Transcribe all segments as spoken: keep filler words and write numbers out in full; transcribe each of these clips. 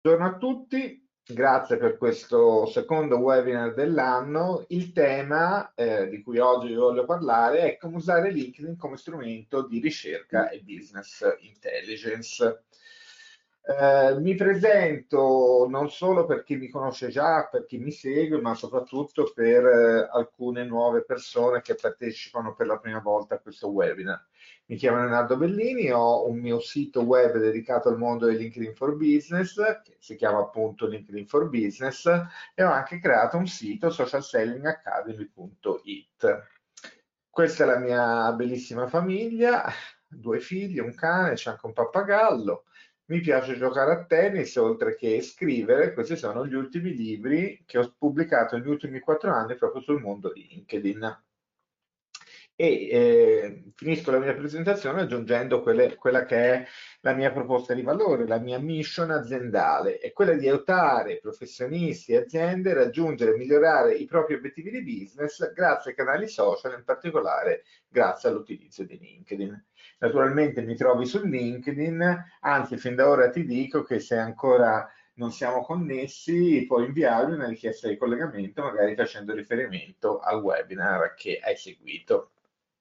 Buongiorno a tutti, grazie per questo secondo webinar dell'anno. Il tema eh, di cui oggi vi voglio parlare è come usare LinkedIn come strumento di ricerca e business intelligence. Eh, mi presento non solo per chi mi conosce già, per chi mi segue, ma soprattutto per eh, alcune nuove persone che partecipano per la prima volta a questo webinar. Mi chiamo Leonardo Bellini, ho un mio sito web dedicato al mondo del LinkedIn for Business, che si chiama appunto LinkedIn for Business, e ho anche creato un sito social selling academy punto it. Questa è la mia bellissima famiglia, due figli, un cane, c'è anche un pappagallo. Mi piace giocare a tennis oltre che scrivere. Questi sono gli ultimi libri che ho pubblicato negli ultimi quattro anni proprio sul mondo di LinkedIn. E eh, finisco la mia presentazione aggiungendo quelle- quella che è la mia proposta di valore, la mia mission aziendale, è quella di aiutare professionisti e aziende a raggiungere e migliorare i propri obiettivi di business grazie ai canali social, in particolare grazie all'utilizzo di LinkedIn. Naturalmente mi trovi su LinkedIn, anzi fin da ora ti dico che se ancora non siamo connessi, puoi inviarmi una richiesta di collegamento, magari facendo riferimento al webinar che hai seguito.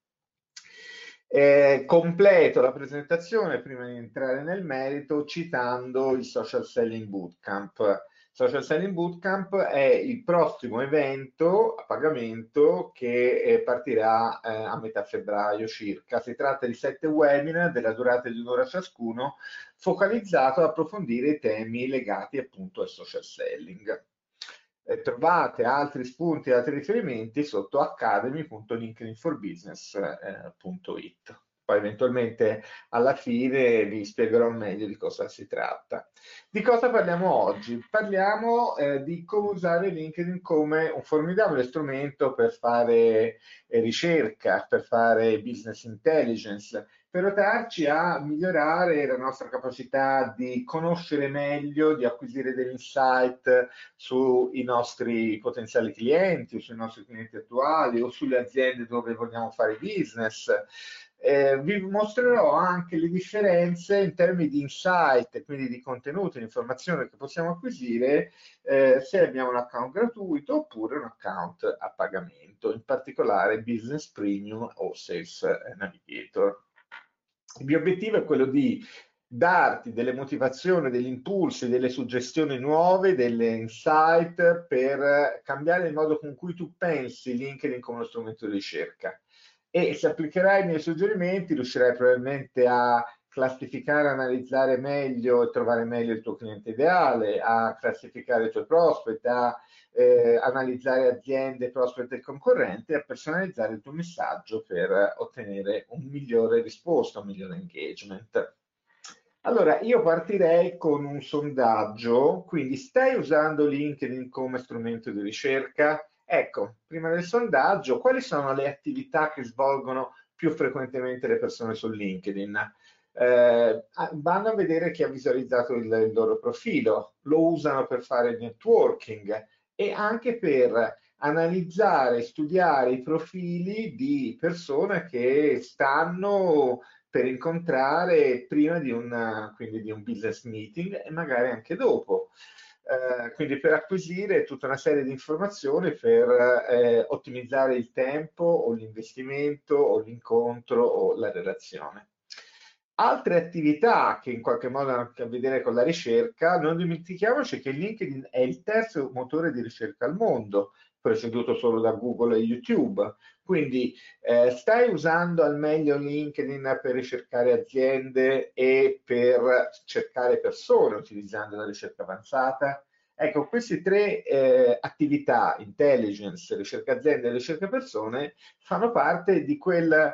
Eh, completo la presentazione prima di entrare nel merito citando il Social Selling Bootcamp. Social Selling Bootcamp è il prossimo evento a pagamento che eh, partirà eh, a metà febbraio circa. Si tratta di sette webinar della durata di un'ora ciascuno, focalizzato ad approfondire i temi legati appunto al social selling. Eh, trovate altri spunti e altri riferimenti sotto academy punto linkedin for business punto it. Poi eventualmente alla fine vi spiegherò meglio di cosa si tratta. Di cosa parliamo oggi? Parliamo eh, di come usare LinkedIn come un formidabile strumento per fare eh, ricerca, per fare business intelligence, per aiutarci a migliorare la nostra capacità di conoscere meglio, di acquisire degli insight sui nostri potenziali clienti o sui nostri clienti attuali o sulle aziende dove vogliamo fare business. Eh, vi mostrerò anche le differenze in termini di insight, quindi di contenuti, di informazioni che possiamo acquisire eh, se abbiamo un account gratuito oppure un account a pagamento, in particolare Business Premium o Sales Navigator. Il mio obiettivo è quello di darti delle motivazioni, degli impulsi, delle suggestioni nuove, delle insight per cambiare il modo con cui tu pensi LinkedIn come uno strumento di ricerca. E se applicherai i miei suggerimenti, riuscirai probabilmente a classificare, analizzare meglio e trovare meglio il tuo cliente ideale, a classificare i tuoi prospect, a eh, analizzare aziende, prospect e concorrenti e a personalizzare il tuo messaggio per ottenere un migliore risposta, un migliore engagement. Allora, io partirei con un sondaggio, quindi stai usando LinkedIn come strumento di ricerca? Ecco, prima del sondaggio, quali sono le attività che svolgono più frequentemente le persone su LinkedIn? Eh, ah, vanno a vedere chi ha visualizzato il, il loro profilo, lo usano per fare networking e anche per analizzare, studiare i profili di persone che stanno per incontrare prima di un, quindi di un business meeting e magari anche dopo. Eh, quindi per acquisire tutta una serie di informazioni per eh, ottimizzare il tempo o l'investimento o l'incontro o la relazione. Altre attività che in qualche modo hanno a che vedere con la ricerca, non dimentichiamoci che LinkedIn è il terzo motore di ricerca al mondo, preceduto solo da Google e YouTube. Quindi eh, stai usando al meglio LinkedIn per ricercare aziende e per cercare persone utilizzando la ricerca avanzata? Ecco, queste tre eh, attività, intelligence, ricerca aziende e ricerca persone, fanno parte di quel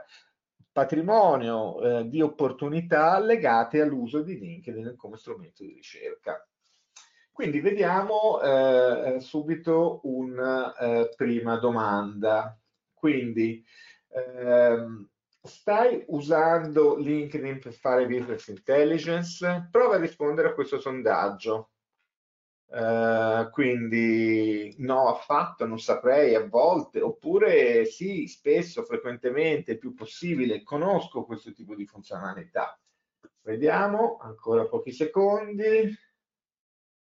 patrimonio eh, di opportunità legate all'uso di LinkedIn come strumento di ricerca. Quindi vediamo eh, subito una eh, prima domanda. Quindi, ehm, stai usando LinkedIn per fare business intelligence? Prova a rispondere a questo sondaggio. Eh, quindi no, affatto, non saprei, a volte, oppure sì, spesso, frequentemente, il più possibile, conosco questo tipo di funzionalità. Vediamo, ancora pochi secondi.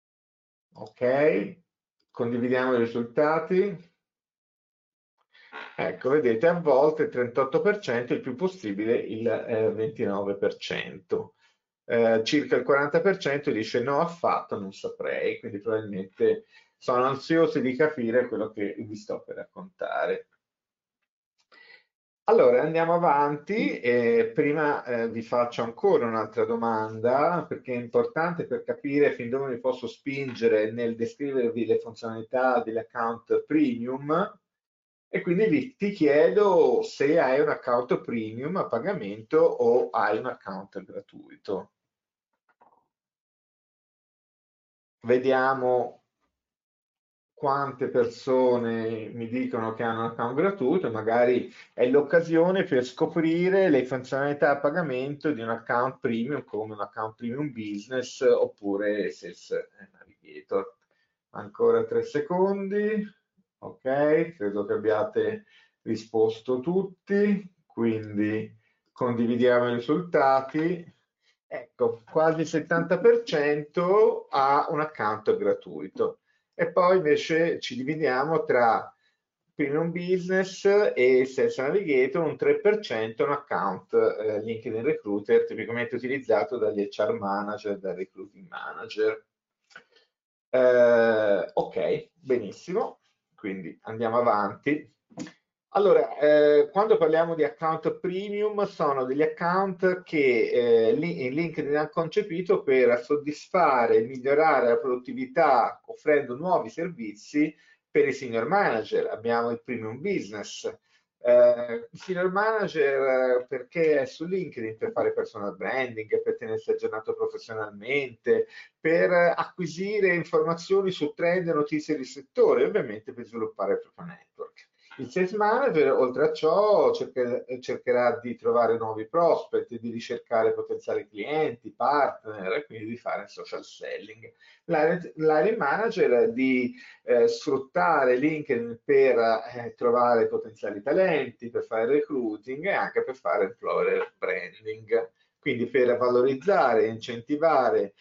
Ok, condividiamo i risultati. Ecco, vedete, a volte il trentotto per cento, il più possibile il eh, ventinove per cento. Eh, circa il quaranta per cento dice no affatto, non saprei, quindi probabilmente sono ansiosi di capire quello che vi sto per raccontare. Allora, andiamo avanti e prima eh, vi faccio ancora un'altra domanda perché è importante per capire fin dove mi posso spingere nel descrivervi le funzionalità dell'account premium e quindi vi- ti chiedo se hai un account premium a pagamento o hai un account gratuito. Vediamo quante persone mi dicono che hanno un account gratuito, e magari è l'occasione per scoprire le funzionalità a pagamento di un account premium come un account premium business oppure Sales Navigator. Ancora tre secondi. Ok, credo che abbiate risposto tutti, quindi condividiamo i risultati. Ecco, quasi il settanta per cento ha un account gratuito. E poi invece ci dividiamo tra Premium Business e Sales Navigator, un tre per cento è un account eh, LinkedIn Recruiter tipicamente utilizzato dagli H R manager, dai recruiting manager. Eh, ok, benissimo, quindi andiamo avanti. Allora, eh, quando parliamo di account premium, sono degli account che eh, Li- LinkedIn ha concepito per soddisfare e migliorare la produttività offrendo nuovi servizi per i senior manager. Abbiamo il premium business. Eh, il senior manager eh, perché è su LinkedIn per fare personal branding, per tenersi aggiornato professionalmente, per acquisire informazioni su trend e notizie di settore e ovviamente per sviluppare il proprio network. Il sales manager, oltre a ciò, cercher- cercherà di trovare nuovi prospect, di ricercare potenziali clienti, partner e quindi di fare social selling. L'area l'area manager di eh, sfruttare LinkedIn per eh, trovare potenziali talenti, per fare recruiting e anche per fare employer branding. Quindi per valorizzare e incentivare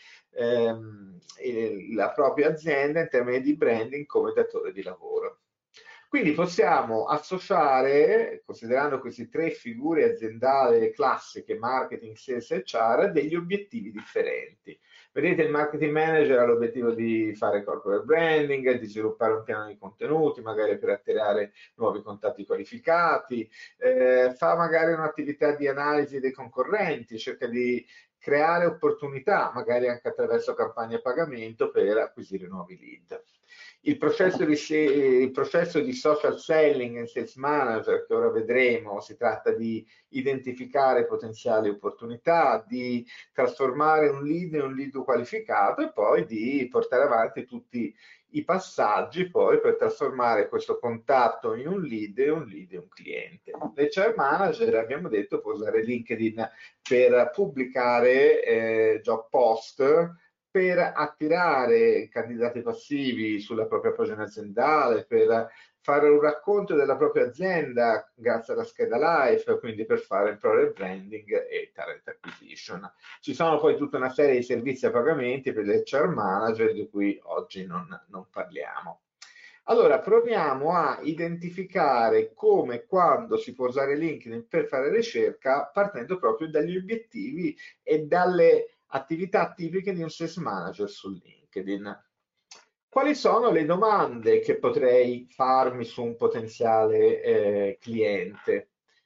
ehm, il- la propria azienda in termini di branding come datore di lavoro. Quindi possiamo associare, considerando queste tre figure aziendali classiche, marketing, sales e H R, degli obiettivi differenti. Vedete, il marketing manager ha l'obiettivo di fare corporate branding, di sviluppare un piano di contenuti, magari per attirare nuovi contatti qualificati, eh, fa magari un'attività di analisi dei concorrenti, cerca di creare opportunità, magari anche attraverso campagne a pagamento per acquisire nuovi lead. Il processo di, se- il processo di social selling e sales manager che ora vedremo, si tratta di identificare potenziali opportunità, di trasformare un lead in un lead qualificato e poi di portare avanti tutti i passaggi poi per trasformare questo contatto in un lead e un lead in un cliente. L'H R manager, abbiamo detto, può usare LinkedIn per pubblicare eh, job post, per attirare candidati passivi sulla propria pagina aziendale, per fare un racconto della propria azienda grazie alla scheda Life, quindi per fare employer branding e talent acquisition. Ci sono poi tutta una serie di servizi a pagamenti per l'H R manager di cui oggi non, non parliamo. Allora, proviamo a identificare come e quando si può usare LinkedIn per fare ricerca partendo proprio dagli obiettivi e dalle attività tipiche di un sales manager su LinkedIn. Quali sono le domande che potrei farmi su un potenziale eh, cliente?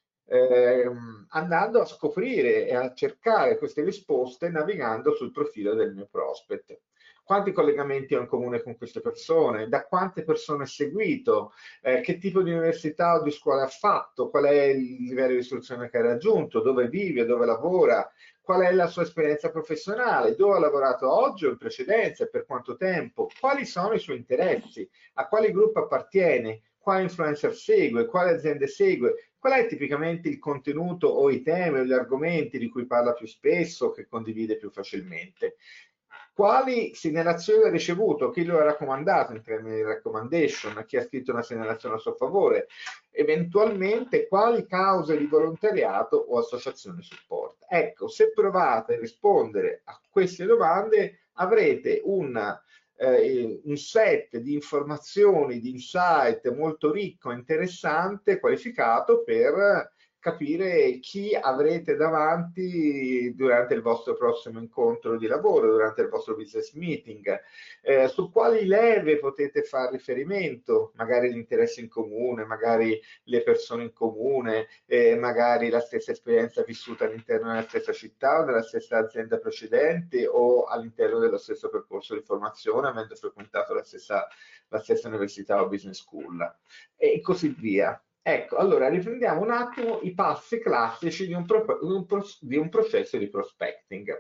Ehm, andando a scoprire e a cercare queste risposte navigando sul profilo del mio prospect. Quanti collegamenti ho in comune con queste persone? Da quante persone è seguito? Eh, che tipo di università o di scuola ha fatto? Qual è il livello di istruzione che ha raggiunto? Dove vive? Dove lavora? Qual è la sua esperienza professionale? Dove ha lavorato oggi o in precedenza e per quanto tempo? Quali sono i suoi interessi? A quali gruppi appartiene? Quali influencer segue? Quali aziende segue? Qual è tipicamente il contenuto o i temi o gli argomenti di cui parla più spesso o che condivide più facilmente? Quali segnalazioni ha ricevuto? Chi lo ha raccomandato in termini di recommendation? Chi ha scritto una segnalazione a suo favore? Eventualmente quali cause di volontariato o associazione supporta? Ecco, se provate a rispondere a queste domande avrete un eh, un set di informazioni, di insight molto ricco, interessante, qualificato per capire chi avrete davanti durante il vostro prossimo incontro di lavoro, durante il vostro business meeting, eh, su quali leve potete fare riferimento, magari l'interesse in comune, magari le persone in comune, eh, magari la stessa esperienza vissuta all'interno della stessa città o della stessa azienda precedente o all'interno dello stesso percorso di formazione, avendo frequentato la stessa, la stessa università o business school e così via. Ecco, allora riprendiamo un attimo i passi classici di un, pro- un pro- di un processo di prospecting.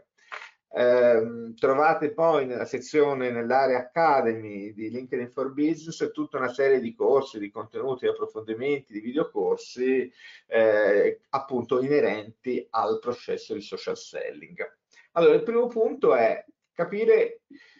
Eh, trovate poi nella sezione, nell'area Academy di LinkedIn for Business, tutta una serie di corsi, di contenuti, di approfondimenti, di videocorsi eh, appunto inerenti al processo di social selling. Allora, il primo punto è capire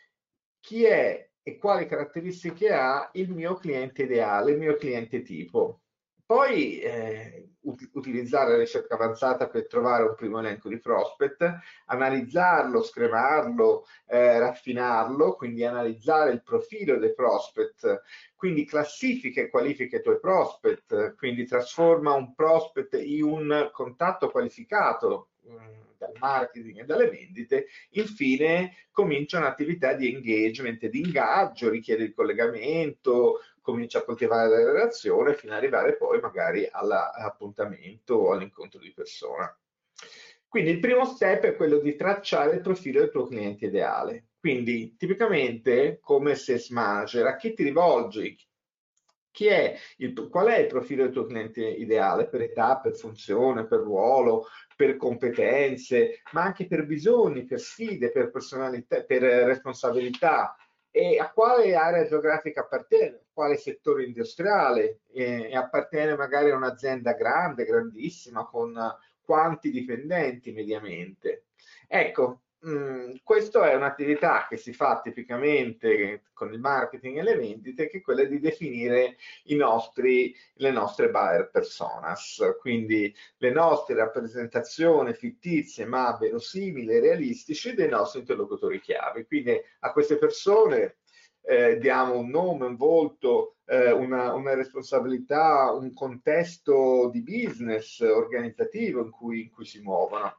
chi è e quali caratteristiche ha il mio cliente ideale, il mio cliente tipo. Poi eh, ut- utilizzare la ricerca avanzata per trovare un primo elenco di prospect, analizzarlo, scremarlo, eh, raffinarlo, quindi analizzare il profilo dei prospect, quindi classifica e qualifica i tuoi prospect, quindi trasforma un prospect in un contatto qualificato mh, dal marketing e dalle vendite. Infine comincia un'attività di engagement, di ingaggio, richiede il collegamento, comincia a coltivare la relazione fino ad arrivare poi magari all'appuntamento o all'incontro di persona. Quindi il primo step è quello di tracciare il profilo del tuo cliente ideale. Quindi tipicamente come sales manager a chi ti rivolgi? Chi è il, qual è il profilo del tuo cliente ideale per età, per funzione, per ruolo, per competenze, ma anche per bisogni, per sfide, per personalità, per responsabilità e a quale area geografica appartiene, quale settore industriale, e, e appartiene magari a un'azienda grande, grandissima, con quanti dipendenti mediamente. Ecco, mh, questa è un'attività che si fa tipicamente con il marketing e le vendite, che è quella di definire i nostri, le nostre buyer personas, quindi le nostre rappresentazioni fittizie ma verosimili e realistici dei nostri interlocutori chiave. Quindi a queste persone eh, diamo un nome, un volto, eh, una, una responsabilità, un contesto di business organizzativo in cui, in cui si muovono.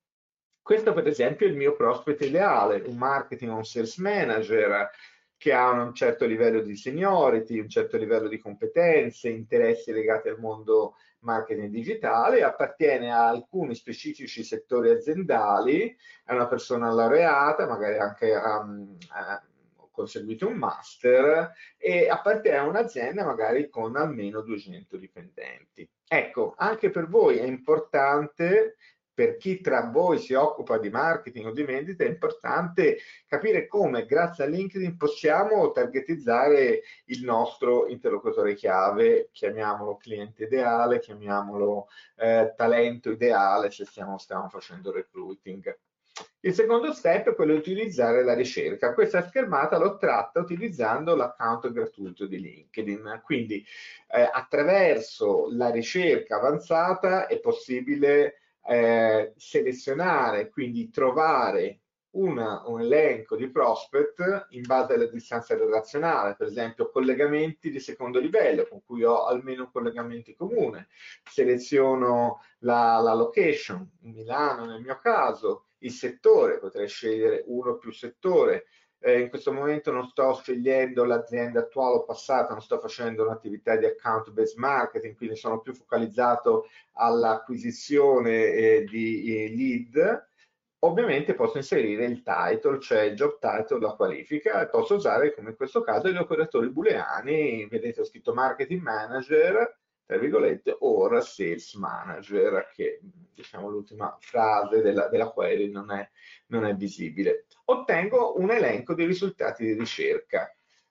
Questo per esempio è il mio prospect ideale, un marketing o un sales manager che ha un certo livello di seniority, un certo livello di competenze, interessi legati al mondo marketing digitale, appartiene a alcuni specifici settori aziendali, è una persona laureata, magari anche um, ha conseguito un master e appartiene a un'azienda magari con almeno duecento dipendenti. Ecco, anche per voi è importante, per chi tra voi si occupa di marketing o di vendita, è importante capire come grazie a LinkedIn possiamo targetizzare il nostro interlocutore chiave, chiamiamolo cliente ideale, chiamiamolo eh, talento ideale se stiamo, stiamo facendo recruiting. Il secondo step è quello di utilizzare la ricerca. Questa schermata l'ho tratta utilizzando l'account gratuito di LinkedIn. Quindi eh, attraverso la ricerca avanzata è possibile eh, selezionare, quindi trovare una, un elenco di prospect in base alla distanza relazionale, per esempio collegamenti di secondo livello con cui ho almeno un collegamento comune, seleziono la, la location, Milano nel mio caso, il settore, potrei scegliere uno o più settore. Eh, in questo momento non sto scegliendo l'azienda attuale o passata, non sto facendo un'attività di account based marketing, quindi sono più focalizzato all'acquisizione eh, di eh, lead. Ovviamente posso inserire il title, cioè il job title, la qualifica, e posso usare, come in questo caso, gli operatori booleani. Vedete, ho scritto marketing manager, tra virgolette, or sales manager, che diciamo l'ultima frase della, della query non è, non è visibile. Ottengo un elenco dei risultati di ricerca.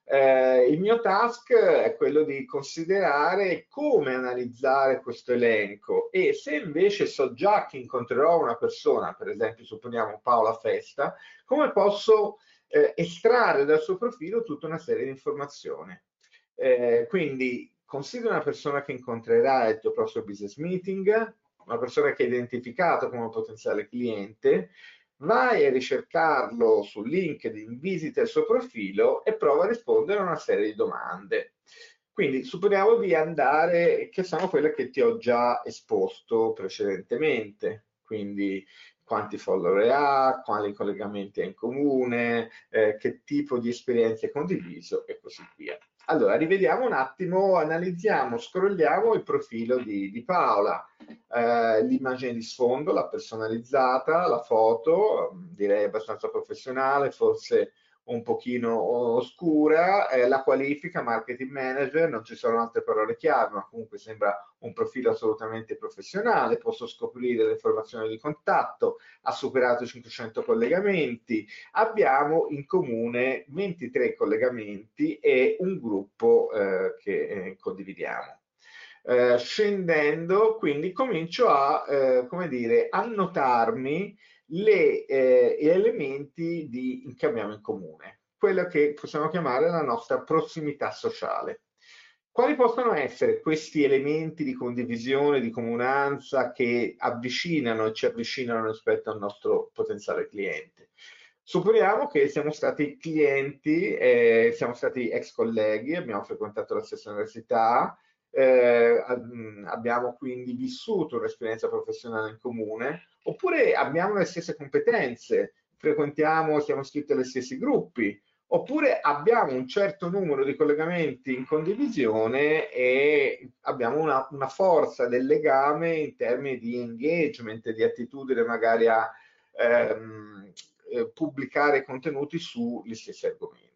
Eh, il mio task è quello di considerare come analizzare questo elenco e se invece so già che incontrerò una persona, per esempio supponiamo Paola Festa, come posso eh, estrarre dal suo profilo tutta una serie di informazioni. Eh, quindi considera una persona che incontrerai al tuo prossimo business meeting, una persona che hai identificato come un potenziale cliente, vai a ricercarlo su LinkedIn, visita il suo profilo e prova a rispondere a una serie di domande. Quindi supponiamo di andare, che sono quelle che ti ho già esposto precedentemente, quindi quanti follower ha, quali collegamenti ha in comune, eh, che tipo di esperienze hai condiviso e così via. Allora, rivediamo un attimo, analizziamo, scrolliamo il profilo di, di Paola, eh, l'immagine di sfondo, la personalizzata, la foto, direi abbastanza professionale, forse un pochino oscura, eh, la qualifica marketing manager, non ci sono altre parole chiave, ma comunque sembra un profilo assolutamente professionale, posso scoprire le informazioni di contatto, ha superato i cinquecento collegamenti, abbiamo in comune ventitré collegamenti e un gruppo eh, che eh, condividiamo. Eh, scendendo, quindi comincio a, eh, come dire, annotarmi le, eh, gli elementi di, che abbiamo in comune, quello che possiamo chiamare la nostra prossimità sociale. Quali possono essere questi elementi di condivisione, di comunanza che avvicinano e ci avvicinano rispetto al nostro potenziale cliente? Supponiamo che siamo stati clienti, eh, siamo stati ex colleghi, abbiamo frequentato la stessa università, eh, abbiamo quindi vissuto un'esperienza professionale in comune, oppure abbiamo le stesse competenze, frequentiamo, siamo iscritti agli stessi gruppi, oppure abbiamo un certo numero di collegamenti in condivisione e abbiamo una, una forza del legame in termini di engagement, di attitudine magari a ehm, eh, pubblicare contenuti sugli stessi argomenti.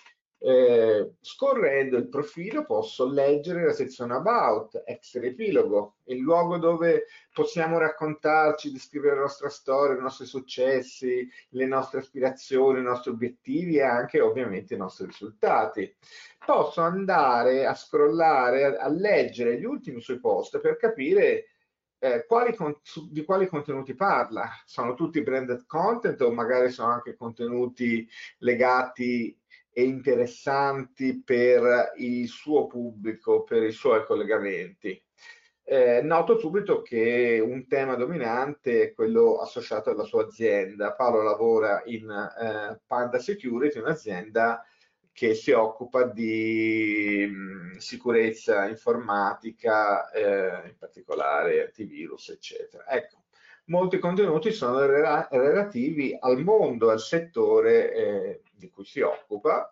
Eh, scorrendo il profilo posso leggere la sezione About, ex riepilogo, il luogo dove possiamo raccontarci, descrivere la nostra storia, i nostri successi, le nostre aspirazioni, i nostri obiettivi e anche ovviamente i nostri risultati. Posso andare a scrollare, a, a leggere gli ultimi suoi post per capire eh, quali con- su- di quali contenuti parla. Sono tutti branded content o magari sono anche contenuti legati e interessanti per il suo pubblico, per i suoi collegamenti. Eh, noto subito che un tema dominante è quello associato alla sua azienda. Paolo lavora in eh, Panda Security, un'azienda che si occupa di mh, sicurezza informatica, eh, in particolare antivirus, eccetera. Ecco, molti contenuti sono rela- relativi al mondo, al settore eh, di cui si occupa.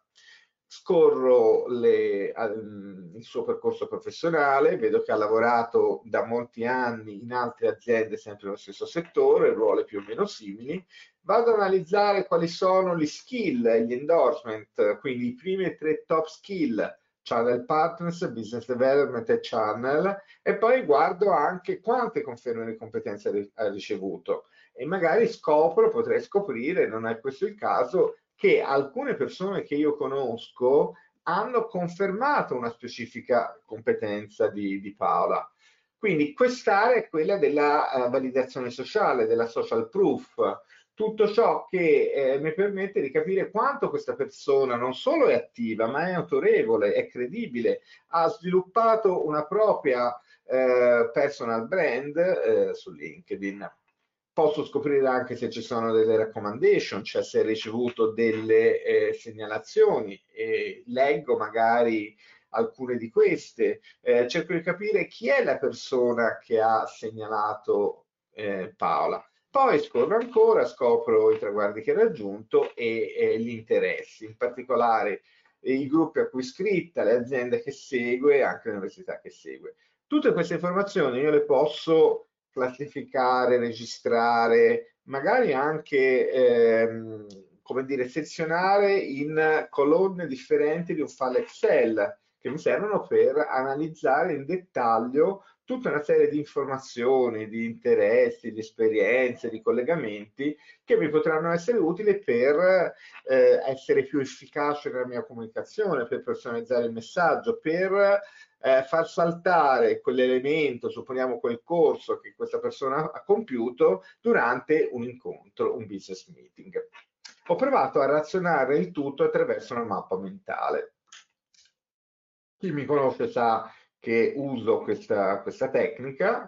Scorro le- al- il suo percorso professionale, vedo che ha lavorato da molti anni in altre aziende sempre nello stesso settore, ruoli più o meno simili. Vado ad analizzare quali sono gli skill, gli endorsement, quindi i primi tre top skill, channel partners, business development e channel, e poi guardo anche quante conferme di competenze ha ricevuto e magari scopro, potrei scoprire, non è questo il caso, che alcune persone che io conosco hanno confermato una specifica competenza di, di Paola. Quindi quest'area è quella della uh, validazione sociale, della social proof, tutto ciò che eh, mi permette di capire quanto questa persona non solo è attiva, ma è autorevole, è credibile, ha sviluppato una propria eh, personal brand eh, su LinkedIn. Posso scoprire anche se ci sono delle recommendation, cioè se hai ricevuto delle eh, segnalazioni, e leggo magari alcune di queste, eh, cerco di capire chi è la persona che ha segnalato eh, Paola. Poi scorro ancora, scopro i traguardi che ha raggiunto e eh, gli interessi, in particolare eh, i gruppi a cui è iscritta, le aziende che segue e anche l'università che segue. Tutte queste informazioni io le posso classificare, registrare, magari anche, ehm, come dire, sezionare in colonne differenti di un file Excel che mi servono per analizzare in dettaglio tutta una serie di informazioni, di interessi, di esperienze, di collegamenti che mi potranno essere utili per eh, essere più efficace nella mia comunicazione, per personalizzare il messaggio, per eh, far saltare quell'elemento, supponiamo quel corso che questa persona ha compiuto durante un incontro, un business meeting. Ho provato a razionare il tutto attraverso una mappa mentale. Chi mi conosce sa che uso questa, questa tecnica,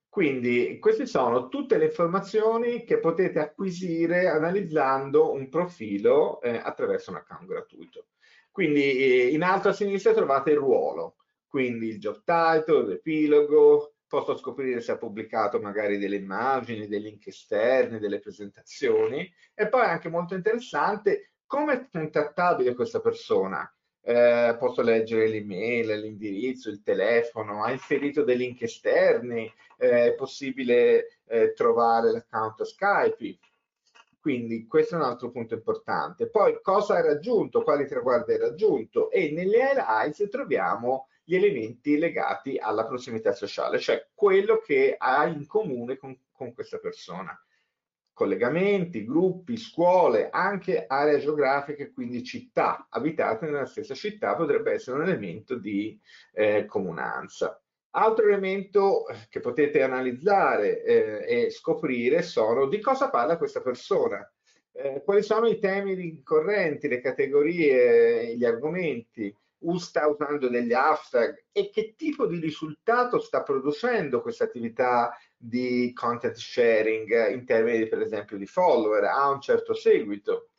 Quindi queste sono tutte le informazioni che potete acquisire analizzando un profilo eh, attraverso un account gratuito. Quindi eh, in alto a sinistra trovate il ruolo, quindi il job title, l'epilogo, posso scoprire se ha pubblicato magari delle immagini, dei link esterni, delle presentazioni e poi anche molto interessante come è contattabile questa persona. Eh, posso leggere l'email, l'indirizzo, il telefono, ha inserito dei link esterni, eh, è possibile eh, trovare l'account Skype. Quindi questo è un altro punto importante. Poi cosa hai raggiunto, quali traguardi hai raggiunto e nelle highlights troviamo gli elementi legati alla prossimità sociale, cioè quello che hai in comune con, con questa persona. Collegamenti, gruppi, scuole, anche aree geografiche, quindi città abitate nella stessa città potrebbe essere un elemento di eh, comunanza. Altro elemento che potete analizzare eh, e scoprire sono di cosa parla questa persona, eh, quali sono i temi ricorrenti, le categorie, gli argomenti, sta usando degli hashtag e che tipo di risultato sta producendo questa attività di content sharing in termini per esempio di follower, ha un certo seguito,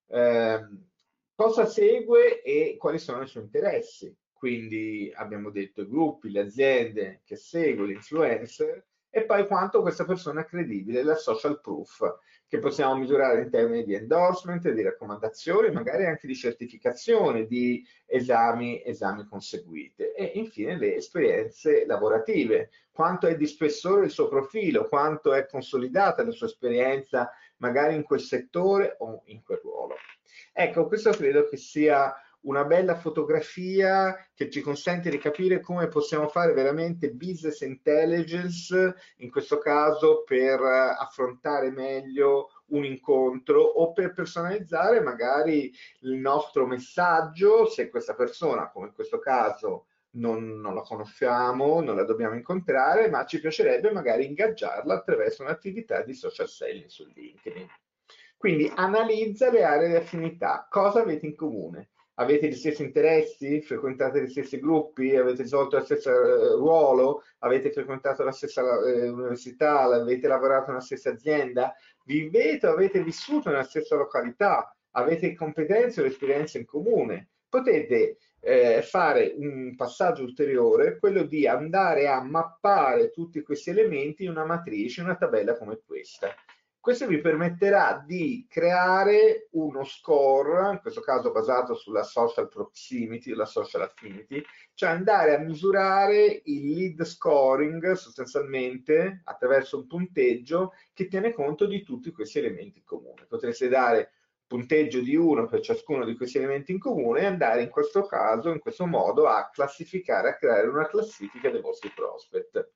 eh, cosa segue e quali sono i suoi interessi. Quindi abbiamo detto i gruppi, le aziende che segue, l'influencer e poi quanto questa persona è credibile, la social proof, che possiamo misurare in termini di endorsement, di raccomandazioni, magari anche di certificazione, di esami, esami conseguite. E infine le esperienze lavorative, quanto è di spessore il suo profilo, quanto è consolidata la sua esperienza magari in quel settore o in quel ruolo. Ecco, questo credo che sia una bella fotografia che ci consente di capire come possiamo fare veramente business intelligence, in questo caso per affrontare meglio un incontro o per personalizzare magari il nostro messaggio, se questa persona, come in questo caso, non, non la conosciamo, non la dobbiamo incontrare, ma ci piacerebbe magari ingaggiarla attraverso un'attività di social selling su LinkedIn. Quindi analizza le aree di affinità, cosa avete in comune? Avete gli stessi interessi? Frequentate gli stessi gruppi? Avete svolto lo stesso eh, ruolo? Avete frequentato la stessa eh, università? Avete lavorato nella stessa azienda? Vivete o avete vissuto nella stessa località? Avete competenze o esperienze in comune? Potete eh, fare un passaggio ulteriore, quello di andare a mappare tutti questi elementi in una matrice, in una tabella come questa. Questo vi permetterà di creare uno score, in questo caso basato sulla social proximity, la social affinity, cioè andare a misurare il lead scoring sostanzialmente attraverso un punteggio che tiene conto di tutti questi elementi in comune. Potreste dare punteggio di uno per ciascuno di questi elementi in comune e andare in questo caso, in questo modo, a classificare, a creare una classifica dei vostri prospect.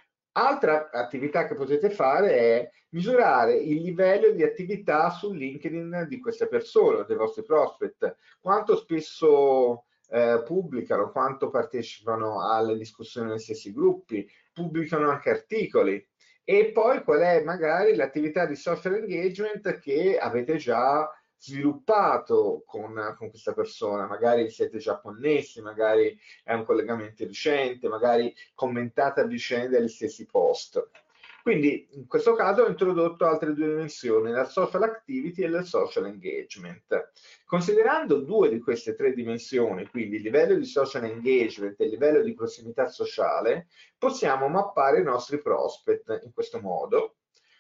Altra attività che potete fare è misurare il livello di attività su LinkedIn di queste persone, dei vostri prospect, quanto spesso eh, pubblicano, quanto partecipano alle discussioni nei stessi gruppi, pubblicano anche articoli e poi qual è magari l'attività di social engagement che avete già sviluppato con, con questa persona, magari siete già connessi, magari è un collegamento recente, magari commentate a vicenda gli stessi post. Quindi in questo caso ho introdotto altre due dimensioni, la social activity e la social engagement. Considerando due di queste tre dimensioni, quindi il livello di social engagement e il livello di prossimità sociale, possiamo mappare i nostri prospect in questo modo.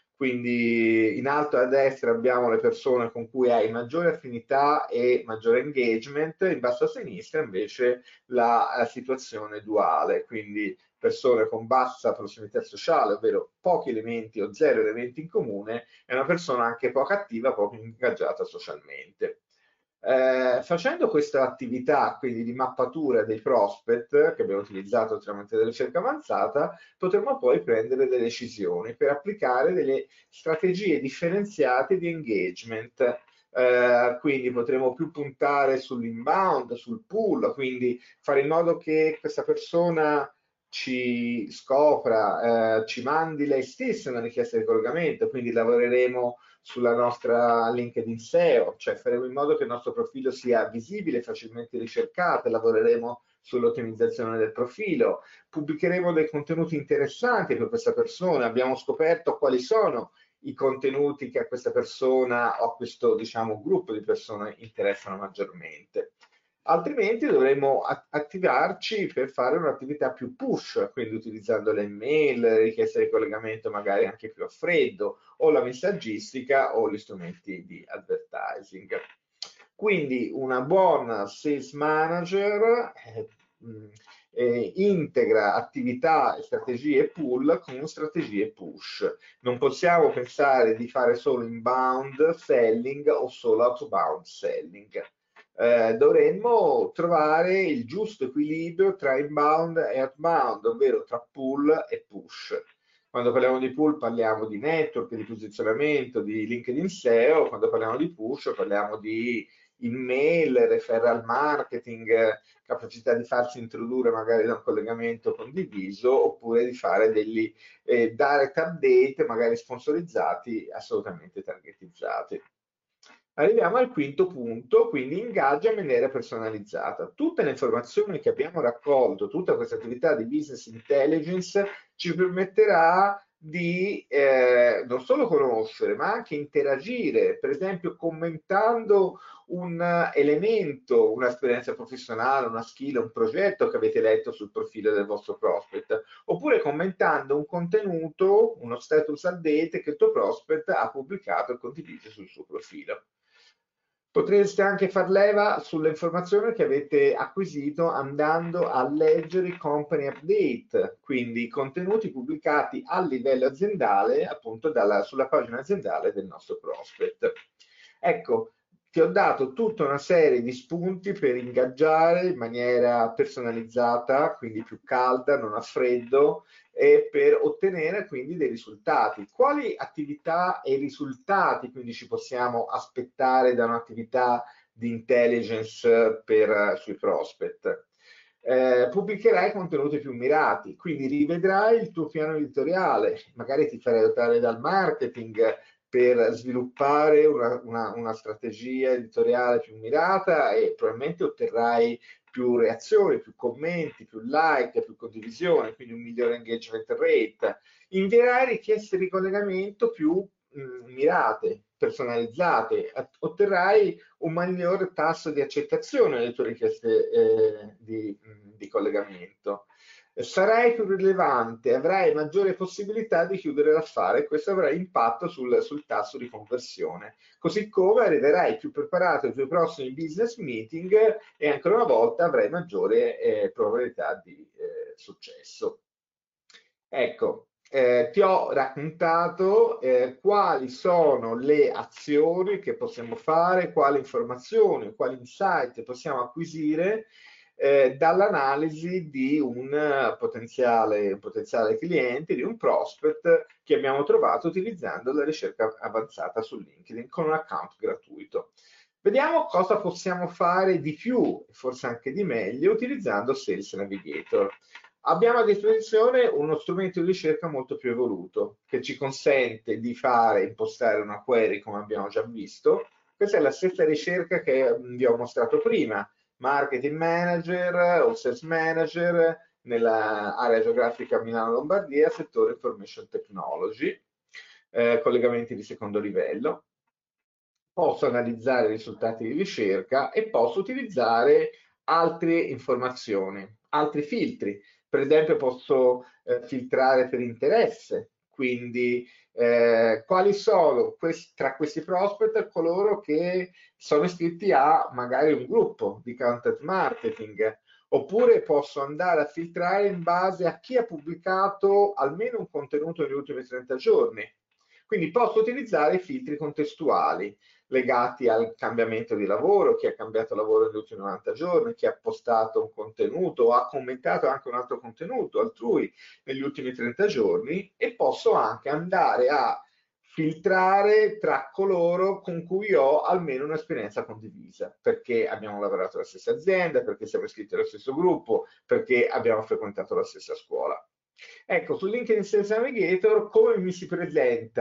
Quindi in alto a destra abbiamo le persone con cui hai maggiore affinità e maggiore engagement, in basso a sinistra invece la, la situazione duale, quindi persone con bassa prossimità sociale, ovvero pochi elementi o zero elementi in comune, e una persona anche poco attiva, poco ingaggiata socialmente. Eh, facendo questa attività quindi di mappatura dei prospect che abbiamo utilizzato tramite la ricerca avanzata, potremo poi prendere delle decisioni per applicare delle strategie differenziate di engagement. Eh, quindi potremo più puntare sull'inbound, sul pull, quindi fare in modo che questa persona ci scopra, eh, ci mandi lei stessa una richiesta di collegamento, quindi lavoreremo sulla nostra LinkedIn S E O, cioè faremo in modo che il nostro profilo sia visibile, facilmente ricercato, lavoreremo sull'ottimizzazione del profilo, pubblicheremo dei contenuti interessanti per questa persona, abbiamo scoperto quali sono i contenuti che a questa persona o a questo, diciamo, gruppo di persone interessano maggiormente. Altrimenti dovremmo attivarci per fare un'attività più push, quindi utilizzando le email, richieste di collegamento magari anche più a freddo, o la messaggistica o gli strumenti di advertising. Quindi una buona sales manager eh, mh, eh, integra attività e strategie pull con strategie push. Non possiamo pensare di fare solo inbound selling o solo outbound selling. Eh, dovremmo trovare il giusto equilibrio tra inbound e outbound, ovvero tra pull e push. Quando parliamo di pull parliamo di network, di posizionamento, di LinkedIn S E O, quando parliamo di push parliamo di email, referral marketing, capacità di farsi introdurre magari da un collegamento condiviso oppure di fare degli eh, direct update magari sponsorizzati, assolutamente targetizzati. Arriviamo al quinto punto, quindi ingaggia in maniera personalizzata. Tutte le informazioni che abbiamo raccolto, tutta questa attività di business intelligence ci permetterà di eh, non solo conoscere, ma anche interagire, per esempio commentando un elemento, un'esperienza professionale, una skill, un progetto che avete letto sul profilo del vostro prospect, oppure commentando un contenuto, uno status update che il tuo prospect ha pubblicato e condiviso sul suo profilo. Potreste anche far leva sulle informazioni che avete acquisito andando a leggere i company update, quindi i contenuti pubblicati a livello aziendale, appunto dalla, sulla pagina aziendale del nostro prospect. Ecco, ti ho dato tutta una serie di spunti per ingaggiare in maniera personalizzata, quindi più calda, non a freddo, e per ottenere quindi dei risultati. Quali attività e risultati quindi ci possiamo aspettare da un'attività di intelligence per, sui prospect? Eh, pubblicherai contenuti più mirati, quindi rivedrai il tuo piano editoriale, magari ti farai aiutare dal marketing per sviluppare una, una, una strategia editoriale più mirata e probabilmente otterrai più reazioni, più commenti, più like, più condivisione, quindi un migliore engagement rate. Invierai richieste di collegamento più mh, mirate, personalizzate, otterrai un migliore tasso di accettazione delle tue richieste eh, di, mh, di collegamento. Sarai più rilevante, avrai maggiore possibilità di chiudere l'affare e questo avrà impatto sul, sul tasso di conversione. Così come arriverai più preparato ai tuoi prossimi business meeting e ancora una volta avrai maggiore eh, probabilità di eh, successo. Ecco, eh, ti ho raccontato eh, quali sono le azioni che possiamo fare, quali informazioni, quali insight possiamo acquisire eh, dall'analisi di un potenziale, un potenziale cliente, di un prospect che abbiamo trovato utilizzando la ricerca avanzata su LinkedIn con un account gratuito. Vediamo cosa possiamo fare di più, forse anche di meglio, utilizzando Sales Navigator. Abbiamo a disposizione uno strumento di ricerca molto più evoluto che ci consente di fare, impostare una query come abbiamo già visto. Questa è la stessa ricerca che vi ho mostrato prima, marketing manager o sales manager nell'area geografica Milano-Lombardia, settore information technology, eh, collegamenti di secondo livello. Posso analizzare i risultati di ricerca e posso utilizzare altre informazioni, altri filtri. Per esempio posso eh, filtrare per interesse, quindi eh, quali sono questi, tra questi prospect coloro che sono iscritti a magari un gruppo di content marketing, oppure posso andare a filtrare in base a chi ha pubblicato almeno un contenuto negli ultimi trenta giorni. Quindi posso utilizzare i filtri contestuali legati al cambiamento di lavoro, chi ha cambiato lavoro negli ultimi novanta giorni, chi ha postato un contenuto o ha commentato anche un altro contenuto altrui negli ultimi trenta giorni e posso anche andare a filtrare tra coloro con cui ho almeno un'esperienza condivisa, perché abbiamo lavorato alla stessa azienda, perché siamo iscritti allo stesso gruppo, perché abbiamo frequentato la stessa scuola. Ecco, su LinkedIn Sales Navigator come mi si presenta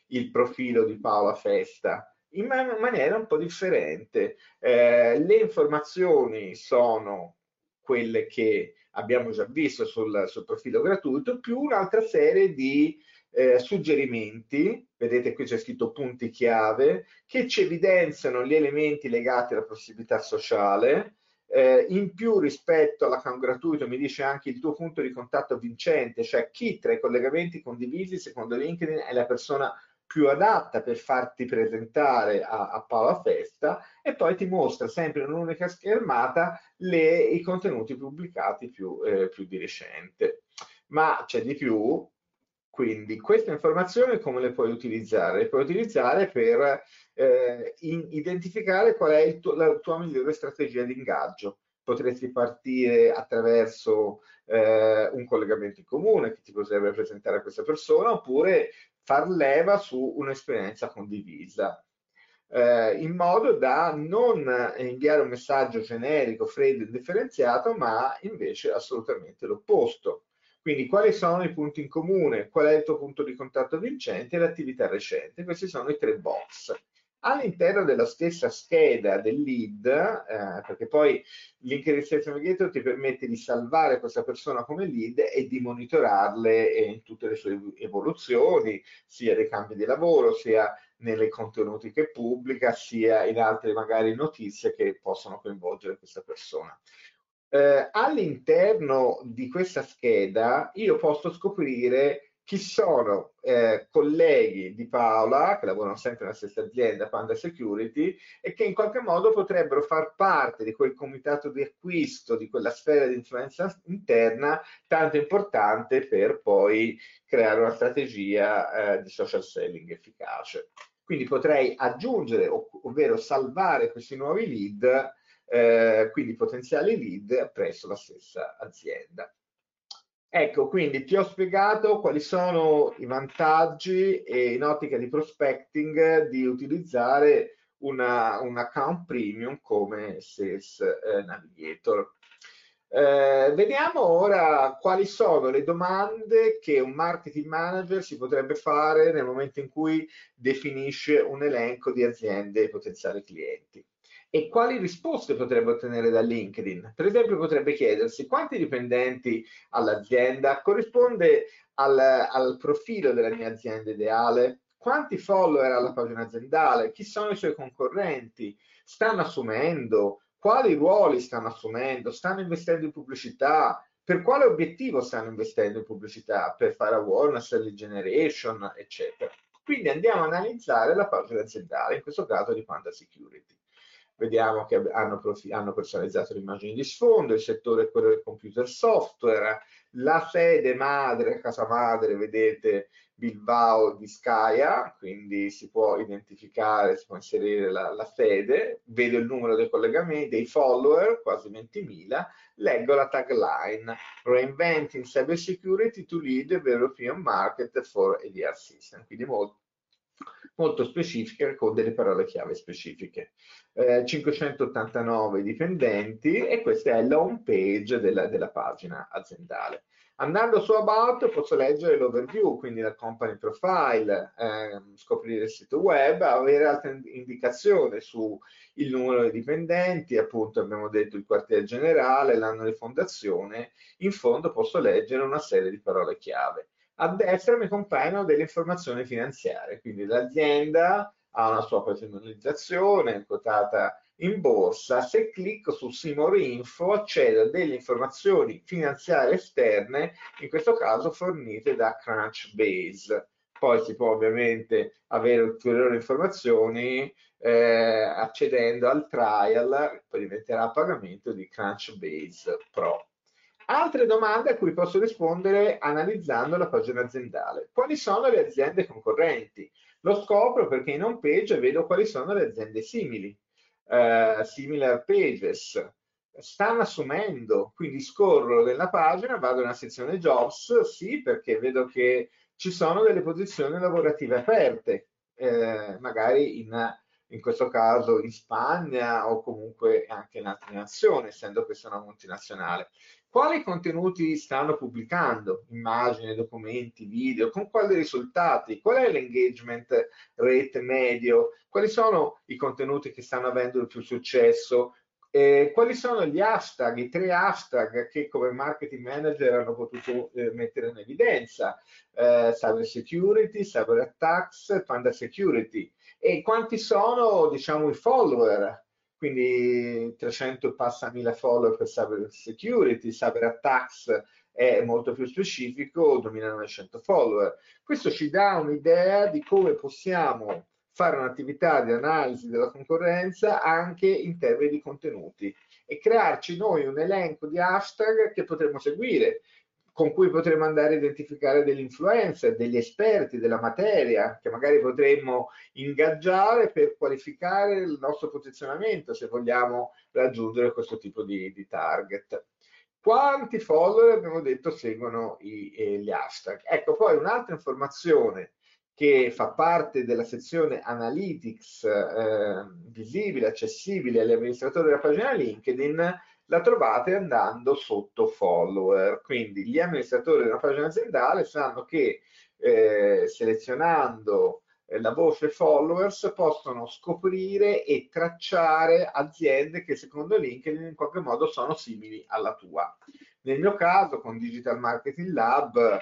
il profilo di Paola Festa? In man- maniera un po' differente. Eh, le informazioni sono quelle che abbiamo già visto sul, sul profilo gratuito, più un'altra serie di eh, suggerimenti, vedete qui c'è scritto punti chiave, che ci evidenziano gli elementi legati alla possibilità sociale. Eh, in più rispetto all'account gratuito mi dice anche il tuo punto di contatto vincente, cioè chi tra i collegamenti condivisi secondo LinkedIn è la persona più adatta per farti presentare a, a Paola Festa, e poi ti mostra sempre in un'unica schermata le, i contenuti pubblicati più, eh, più di recente. Ma c'è di più, quindi queste informazioni come le puoi utilizzare? Le puoi utilizzare per eh, in- identificare qual è il tuo- la tua migliore strategia di ingaggio. Potresti partire attraverso eh, un collegamento in comune che ti potrebbe presentare a questa persona, oppure far leva su un'esperienza condivisa, eh, in modo da non inviare un messaggio generico, freddo, indifferenziato, ma invece assolutamente l'opposto. Quindi quali sono i punti in comune, qual è il tuo punto di contatto vincente e l'attività recente? Questi sono i tre box. All'interno della stessa scheda del lead, eh, perché poi LinkedIn Sales Navigator ti permette di salvare questa persona come lead e di monitorarle eh, in tutte le sue evoluzioni, sia dei cambi di lavoro, sia nei contenuti che pubblica, sia in altre magari notizie che possono coinvolgere questa persona. Eh, all'interno di questa scheda io posso scoprire chi sono eh, colleghi di Paola, che lavorano sempre nella stessa azienda, Panda Security, e che in qualche modo potrebbero far parte di quel comitato di acquisto, di quella sfera di influenza interna tanto importante per poi creare una strategia eh, di social selling efficace. Quindi potrei aggiungere, ov- ovvero salvare questi nuovi lead, eh, quindi potenziali lead presso la stessa azienda. Ecco, quindi ti ho spiegato quali sono i vantaggi e in ottica di prospecting di utilizzare una, un account premium come Sales eh, Navigator. Eh, vediamo ora quali sono le domande che un marketing manager si potrebbe fare nel momento in cui definisce un elenco di aziende e potenziali clienti. E quali risposte potrebbe ottenere da LinkedIn? Per esempio, potrebbe chiedersi quanti dipendenti all'azienda corrisponde al, al profilo della mia azienda ideale, quanti follower ha la pagina aziendale, chi sono i suoi concorrenti, stanno assumendo, quali ruoli stanno assumendo, stanno investendo in pubblicità, per quale obiettivo stanno investendo in pubblicità, per fare awareness, lead generation, eccetera. Quindi andiamo a analizzare la pagina aziendale, in questo caso di Panda Security. Vediamo che hanno, hanno personalizzato le immagini di sfondo, il settore è quello del computer software, la sede madre, casa madre, vedete Bilbao Biscaya, quindi si può identificare, si può inserire la, la sede, vedo il numero dei collegamenti, dei follower, quasi ventimila, leggo la tagline, Reinventing Cyber Security to Lead the European Market for A D R System, quindi molto, molto specifiche con delle parole chiave specifiche. Eh, cinquecentottantanove dipendenti e questa è la home page della, della pagina aziendale. Andando su About posso leggere l'overview, quindi la company profile, ehm, scoprire il sito web, avere altre indicazioni su il numero di dipendenti, appunto abbiamo detto il quartiere generale, l'anno di fondazione, in fondo posso leggere una serie di parole chiave. A destra mi compaiono delle informazioni finanziarie, quindi l'azienda ha una sua patrimonializzazione quotata in borsa. Se clicco su See More Info accedo a delle informazioni finanziarie esterne, in questo caso fornite da Crunchbase. Poi si può ovviamente avere ulteriori informazioni eh, accedendo al trial, poi diventerà a pagamento di Crunchbase Pro. Altre domande a cui posso rispondere analizzando la pagina aziendale. Quali sono le aziende concorrenti? Lo scopro perché in home page vedo quali sono le aziende simili, eh, similar pages. Stanno assumendo, quindi scorro nella pagina, vado nella sezione jobs, sì, perché vedo che ci sono delle posizioni lavorative aperte, eh, magari in in questo caso in Spagna o comunque anche in altre nazioni, essendo questa una multinazionale. Quali contenuti stanno pubblicando? Immagini, documenti, video, con quali risultati? Qual è l'engagement rate medio? Quali sono i contenuti che stanno avendo il più successo? Eh, quali sono gli hashtag, i tre hashtag che come marketing manager hanno potuto eh, mettere in evidenza? Eh, cyber security, cyber attacks, panda security. E quanti sono, diciamo, i follower? Quindi trecento e passa mila follower per cyber security, cyber attacks è molto più specifico, duemilanovecento follower. Questo ci dà un'idea di come possiamo fare un'attività di analisi della concorrenza anche in termini di contenuti e crearci noi un elenco di hashtag che potremo seguire, con cui potremo andare a identificare degli influencer, degli esperti della materia, che magari potremmo ingaggiare per qualificare il nostro posizionamento se vogliamo raggiungere questo tipo di, di target. Quanti follower, abbiamo detto, seguono i, eh, gli hashtag? Ecco, poi un'altra informazione che fa parte della sezione Analytics, eh, visibile, accessibile agli amministratori della pagina LinkedIn, la trovate andando sotto follower. Quindi gli amministratori della pagina aziendale sanno che eh, selezionando eh, la voce followers possono scoprire e tracciare aziende che secondo LinkedIn in qualche modo sono simili alla tua. Nel mio caso con Digital Marketing Lab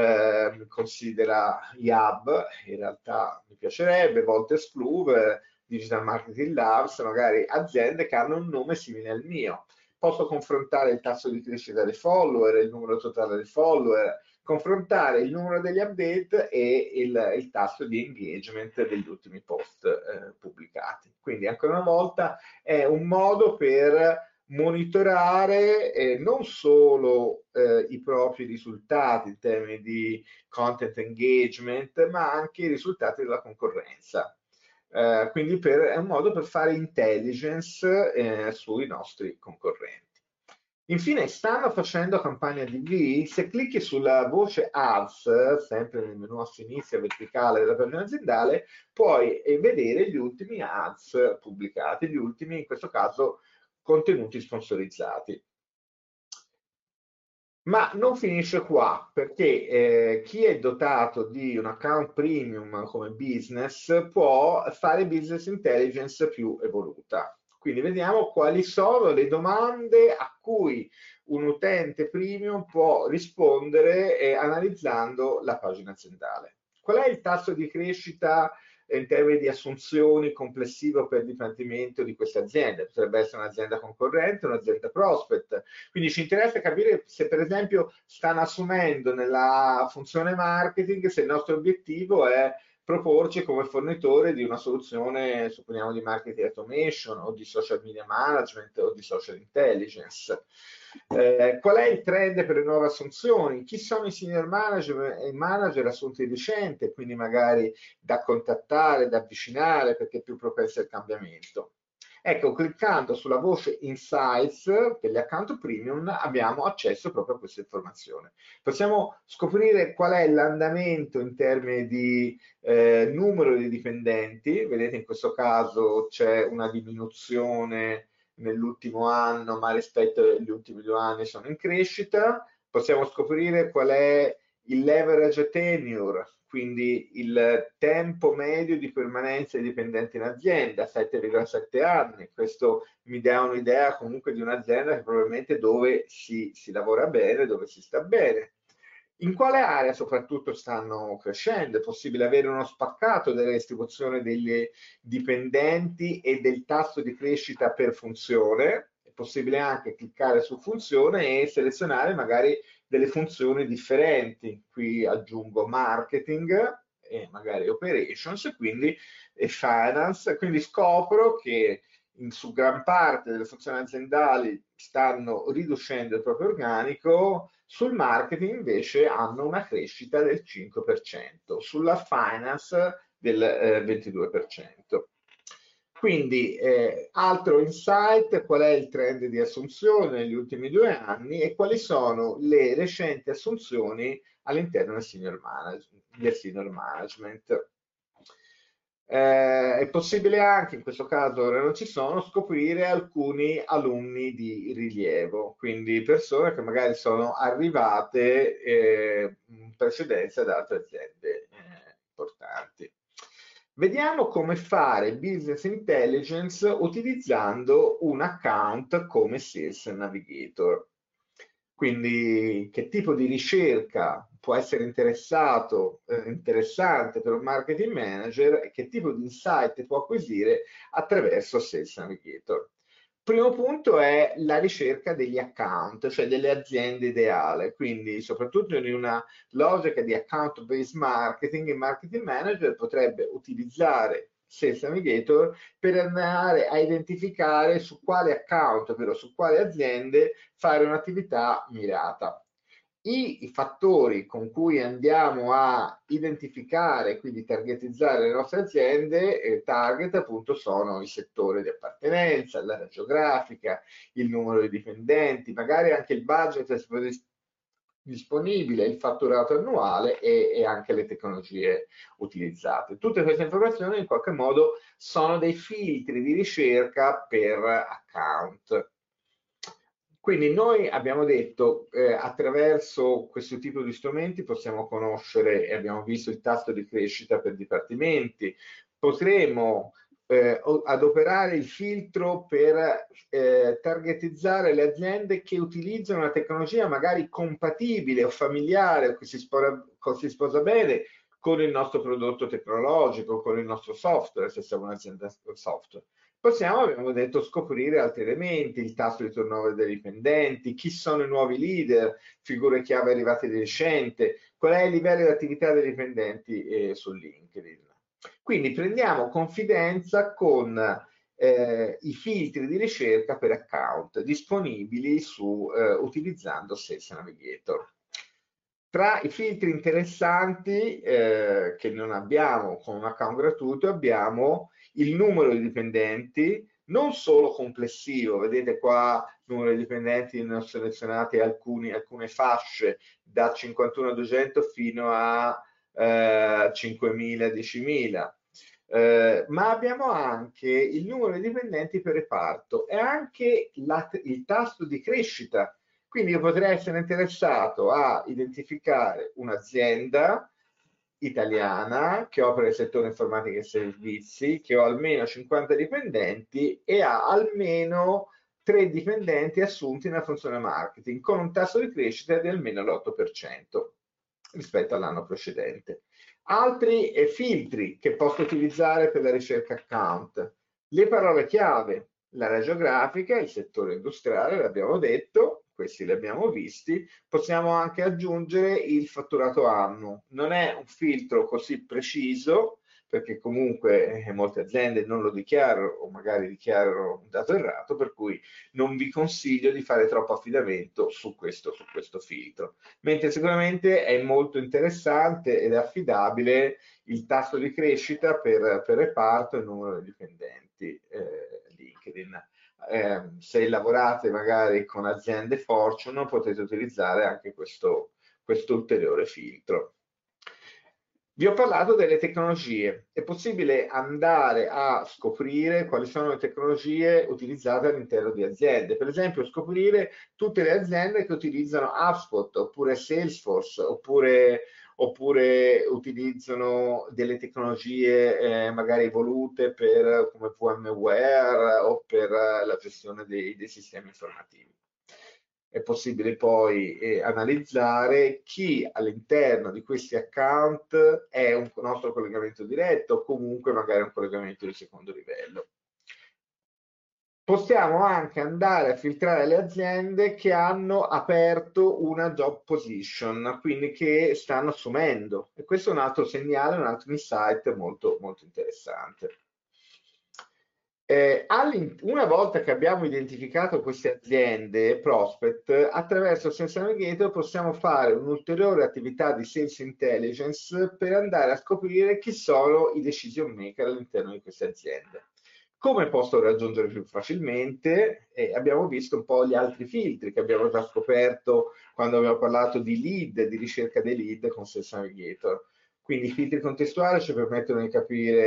eh, considera I A B, in realtà mi piacerebbe, Voltes Club, Digital Marketing Labs, magari aziende che hanno un nome simile al mio. Posso confrontare il tasso di crescita dei follower, il numero totale dei follower, confrontare il numero degli update e il, il tasso di engagement degli ultimi post eh, pubblicati. Quindi ancora una volta è un modo per monitorare eh, non solo eh, i propri risultati in termini di content engagement, ma anche i risultati della concorrenza. Eh, quindi per, è un modo per fare intelligence eh, sui nostri concorrenti. Infine, stanno facendo campagna T V? Se clicchi sulla voce Ads, sempre nel menu a sinistra verticale della pagina aziendale, puoi eh, vedere gli ultimi ads pubblicati, gli ultimi, in questo caso, contenuti sponsorizzati. Ma non finisce qua, perché eh, chi è dotato di un account premium come business può fare business intelligence più evoluta. Quindi vediamo quali sono le domande a cui un utente premium può rispondere eh, analizzando la pagina aziendale. Qual è il tasso di crescita in termini di assunzioni complessivo per dipartimento di queste aziende? Potrebbe essere un'azienda concorrente, un'azienda prospect. Quindi ci interessa capire se per esempio stanno assumendo nella funzione marketing, se il nostro obiettivo è proporci come fornitore di una soluzione, supponiamo, di marketing automation o di social media management o di social intelligence. Eh, qual è il trend per le nuove assunzioni? Chi sono i senior manager e manager assunti di recente, quindi magari da contattare, da avvicinare perché è più propenso al cambiamento? Ecco, cliccando sulla voce Insights per gli account premium abbiamo accesso proprio a questa informazione. Possiamo scoprire qual è l'andamento in termini di eh, numero di dipendenti. Vedete, in questo caso c'è una diminuzione nell'ultimo anno, ma rispetto agli ultimi due anni sono in crescita. Possiamo scoprire qual è il leverage tenure, quindi il tempo medio di permanenza dei dipendenti in azienda, sette virgola sette anni. Questo mi dà un'idea comunque di un'azienda che probabilmente dove si, si lavora bene, dove si sta bene. In quale area soprattutto stanno crescendo? È possibile avere uno spaccato della distribuzione degli dipendenti e del tasso di crescita per funzione. È possibile anche cliccare su funzione e selezionare magari delle funzioni differenti. Qui aggiungo marketing e magari operations e quindi e finance. Quindi scopro che in, su gran parte delle funzioni aziendali stanno riducendo il proprio organico, sul marketing invece hanno una crescita del cinque per cento, sulla finance del eh, ventidue per cento. Quindi, eh, altro insight, qual è il trend di assunzione negli ultimi due anni e quali sono le recenti assunzioni all'interno del senior management. Del senior management. Eh, è possibile anche, in questo caso ora non ci sono, scoprire alcuni alunni di rilievo, quindi persone che magari sono arrivate eh, in precedenza da altre aziende eh, importanti. Vediamo come fare business intelligence utilizzando un account come Sales Navigator. Quindi che tipo di ricerca può essere interessato, eh, interessante per un marketing manager e che tipo di insight può acquisire attraverso Sales Navigator. Primo punto è la ricerca degli account, cioè delle aziende ideali, quindi soprattutto in una logica di account-based marketing, il marketing manager potrebbe utilizzare Sales Navigator per andare a identificare su quale account, ovvero su quale aziende fare un'attività mirata. I, I fattori con cui andiamo a identificare, quindi targetizzare le nostre aziende, eh, target appunto sono il settore di appartenenza, l'area geografica, il numero di dipendenti, magari anche il budget disponibile, il fatturato annuale e, e anche le tecnologie utilizzate. Tutte queste informazioni in qualche modo sono dei filtri di ricerca per account. Quindi noi abbiamo detto eh, attraverso questo tipo di strumenti possiamo conoscere e abbiamo visto il tasso di crescita per dipartimenti, potremo eh, adoperare il filtro per eh, targetizzare le aziende che utilizzano una tecnologia magari compatibile o familiare o che si, sposa, si sposa bene con il nostro prodotto tecnologico, con il nostro software, se siamo un'azienda software. Possiamo, abbiamo detto, scoprire altri elementi, il tasso di turnover dei dipendenti, chi sono i nuovi leader, figure chiave arrivate di recente, qual è il livello di attività dei dipendenti eh, su LinkedIn. Quindi prendiamo confidenza con eh, i filtri di ricerca per account disponibili su, eh, utilizzando Sales Navigator. Tra i filtri interessanti eh, che non abbiamo con un account gratuito abbiamo il numero di dipendenti, non solo complessivo, vedete qua il numero di dipendenti, ne ho selezionati alcuni, alcune fasce da cinquantuno a duecento fino a eh, cinquemila, diecimila. Eh, ma abbiamo anche il numero di dipendenti per reparto e anche la, il tasso di crescita. Quindi io potrei essere interessato a identificare un'azienda italiana che opera nel settore informatica e servizi, che ha almeno cinquanta dipendenti e ha almeno tre dipendenti assunti nella funzione marketing, con un tasso di crescita di almeno l'otto per cento rispetto all'anno precedente. Altri eh, filtri che posso utilizzare per la ricerca account. Le parole chiave, l'area geografica, il settore industriale, l'abbiamo detto, questi li abbiamo visti. Possiamo anche aggiungere il fatturato annuo. Non è un filtro così preciso, perché comunque eh, molte aziende non lo dichiarano o magari dichiarano un dato errato, per cui non vi consiglio di fare troppo affidamento su questo, su questo filtro. Mentre sicuramente è molto interessante ed è affidabile il tasso di crescita per, per reparto e il numero di dipendenti eh, LinkedIn. Eh, se lavorate magari con aziende Fortune potete utilizzare anche questo, questo ulteriore filtro. Vi ho parlato delle tecnologie. È possibile andare a scoprire quali sono le tecnologie utilizzate all'interno di aziende. Per esempio, scoprire tutte le aziende che utilizzano HubSpot oppure Salesforce oppure, oppure utilizzano delle tecnologie eh, magari evolute per, come VMware o per la gestione dei, dei sistemi informativi. È possibile poi eh, analizzare chi all'interno di questi account è un nostro collegamento diretto o comunque magari un collegamento di secondo livello. Possiamo anche andare a filtrare le aziende che hanno aperto una job position, quindi che stanno assumendo. E questo è un altro segnale, un altro insight molto, molto interessante. Eh, una volta che abbiamo identificato queste aziende prospect, attraverso Sales Navigator possiamo fare un'ulteriore attività di sales intelligence per andare a scoprire chi sono i decision maker all'interno di queste aziende. Come posso raggiungere più facilmente? Eh, abbiamo visto un po' gli altri filtri che abbiamo già scoperto quando abbiamo parlato di lead, di ricerca dei lead con Sales Navigator. Quindi i filtri contestuali ci permettono di capire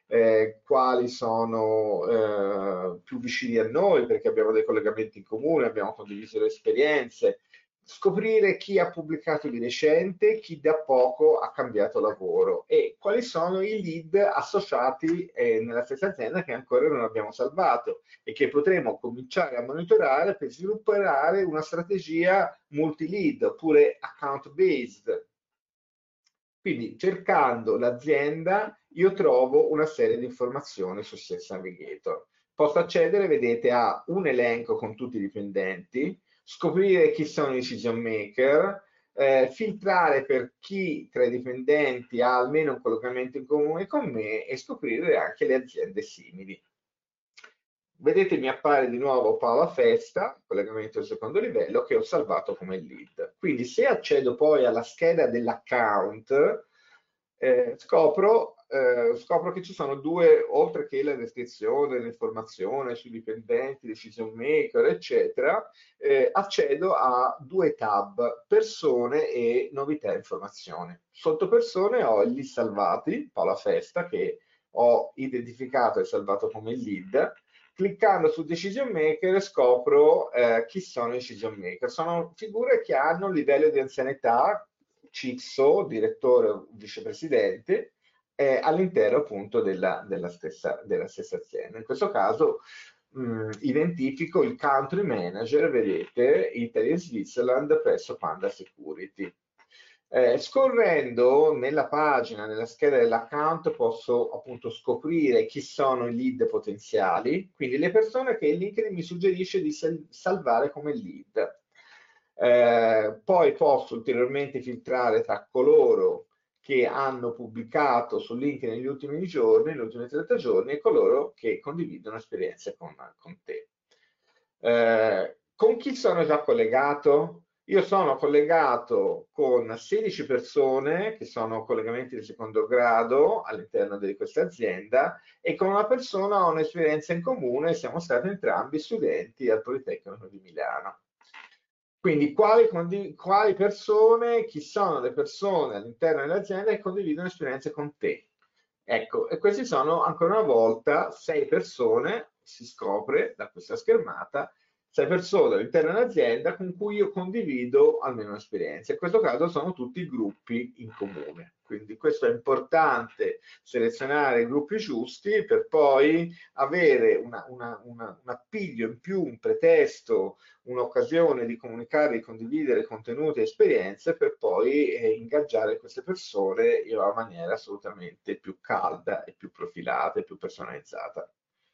eh, quali sono eh, più vicini a noi perché abbiamo dei collegamenti in comune, abbiamo condiviso le esperienze, scoprire chi ha pubblicato di recente, chi da poco ha cambiato lavoro e quali sono i lead associati eh, nella stessa azienda che ancora non abbiamo salvato e che potremo cominciare a monitorare per sviluppare una strategia multi-lead oppure account-based. Quindi cercando l'azienda io trovo una serie di informazioni su Sales Navigator. Posso accedere, vedete, a un elenco con tutti i dipendenti, scoprire chi sono i decision maker, eh, filtrare per chi tra i dipendenti ha almeno un collocamento in comune con me e scoprire anche le aziende simili. Vedete, mi appare di nuovo Paola Festa, collegamento al secondo livello, che ho salvato come lead. Quindi se accedo poi alla scheda dell'account, eh, scopro, eh, scopro che ci sono due, oltre che la descrizione, l'informazione sui dipendenti, decision maker, eccetera, eh, accedo a due tab, persone e novità e informazioni. Sotto persone ho gli salvati, Paola Festa, che ho identificato e salvato come lead. Cliccando su Decision Maker scopro eh, chi sono i Decision Maker. Sono figure che hanno un livello di anzianità, C I S O, direttore o vicepresidente, eh, all'interno appunto della, della, stessa, della stessa azienda. In questo caso mh, identifico il country manager, vedete, Italy e Switzerland presso Panda Security. Eh, scorrendo nella pagina, nella scheda dell'account, posso appunto scoprire chi sono i lead potenziali, quindi le persone che il LinkedIn mi suggerisce di sal- salvare come lead. Eh, poi posso ulteriormente filtrare tra coloro che hanno pubblicato su LinkedIn negli ultimi giorni, negli ultimi trenta giorni, e coloro che condividono esperienze con, con te. Eh, con chi sono già collegato? Io sono collegato con sedici persone che sono collegamenti di secondo grado all'interno di questa azienda e con una persona ho un'esperienza in comune, siamo stati entrambi studenti al Politecnico di Milano. Quindi quali, quali persone, chi sono le persone all'interno dell'azienda che condividono esperienze con te? Ecco, e questi sono ancora una volta sei persone, si scopre da questa schermata, sei persone all'interno dell'azienda con cui io condivido almeno un'esperienza. In questo caso sono tutti gruppi in comune. Quindi questo è importante, selezionare i gruppi giusti per poi avere una, una, una, un appiglio in più, un pretesto, un'occasione di comunicare, di condividere contenuti e esperienze per poi eh, ingaggiare queste persone in una maniera assolutamente più calda e più profilata e più personalizzata.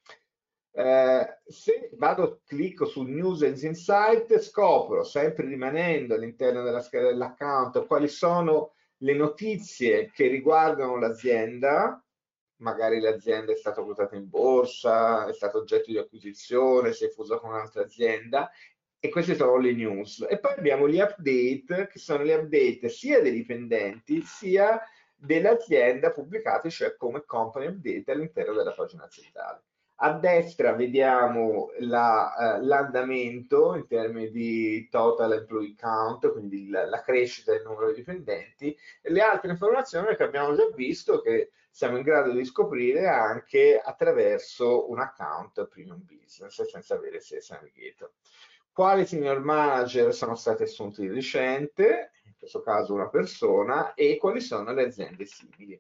Eh, se vado, clicco su News and Insight, scopro, sempre rimanendo all'interno della scheda dell'account, quali sono le notizie che riguardano l'azienda, magari l'azienda è stata quotata in borsa, è stato oggetto di acquisizione, si è fusa con un'altra azienda, e queste sono le news. E poi abbiamo gli update, che sono gli update sia dei dipendenti, sia dell'azienda pubblicati, cioè come company update all'interno della pagina aziendale. A destra vediamo la, eh, l'andamento in termini di total employee count, quindi la, la crescita del numero di dipendenti, e le altre informazioni che abbiamo già visto che siamo in grado di scoprire anche attraverso un account premium business senza avere Sales Navigator. Quali senior manager sono stati assunti di recente, in questo caso una persona, e quali sono le aziende simili.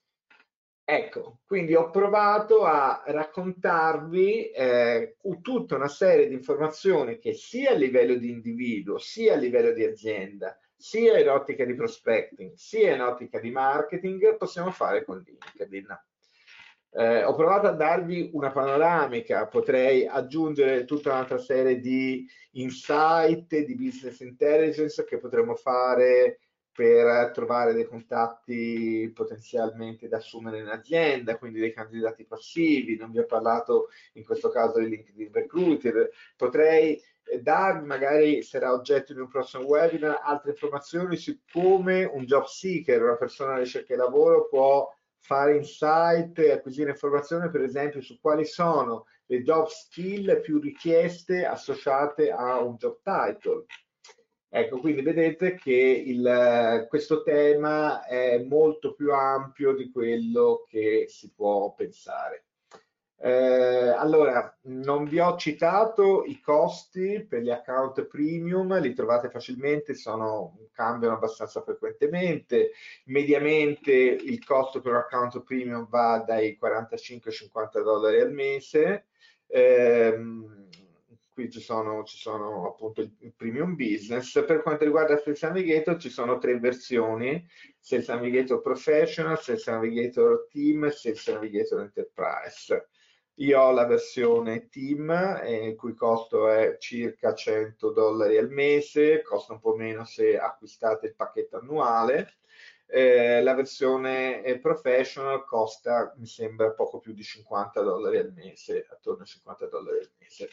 Ecco, quindi ho provato a raccontarvi eh, tutta una serie di informazioni che sia a livello di individuo, sia a livello di azienda, sia in ottica di prospecting, sia in ottica di marketing, possiamo fare con LinkedIn. Eh, ho provato a darvi una panoramica, potrei aggiungere tutta un'altra serie di insight, di business intelligence che potremmo fare per trovare dei contatti potenzialmente da assumere in azienda, quindi dei candidati passivi. Non vi ho parlato in questo caso di LinkedIn Recruiter. Potrei darvi, magari sarà oggetto di un prossimo webinar, altre informazioni su come un job seeker, una persona alla ricerca di lavoro, può fare insight e acquisire informazioni, per esempio, su quali sono le job skill più richieste associate a un job title. Ecco, quindi vedete che il- questo tema è molto più ampio di quello che si può pensare. Eh, allora, non vi ho citato i costi per gli account premium, li trovate facilmente, sono, cambiano abbastanza frequentemente. Mediamente il costo per un account premium va dai quarantacinque ai cinquanta dollari al mese. Ehm, Qui ci sono, ci sono appunto il, il premium business. Per quanto riguarda Sales Navigator ci sono tre versioni: Sales Navigator Professional, Sales Navigator Team e Sales Navigator Enterprise. Io ho la versione Team, eh, il cui costo è circa cento dollari al mese, costa un po' meno se acquistate il pacchetto annuale. Eh, la versione eh, Professional costa, mi sembra, poco più di cinquanta dollari al mese, attorno a cinquanta dollari al mese.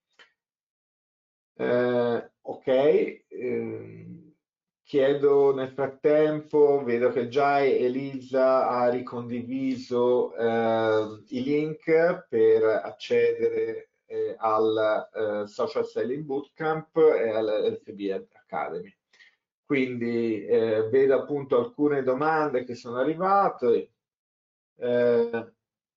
Eh, ok, ehm, chiedo nel frattempo, vedo che già Elisa ha ricondiviso eh, i link per accedere eh, al eh, Social Selling Bootcamp e all'L F B Academy. Quindi eh, vedo appunto alcune domande che sono arrivate. Eh,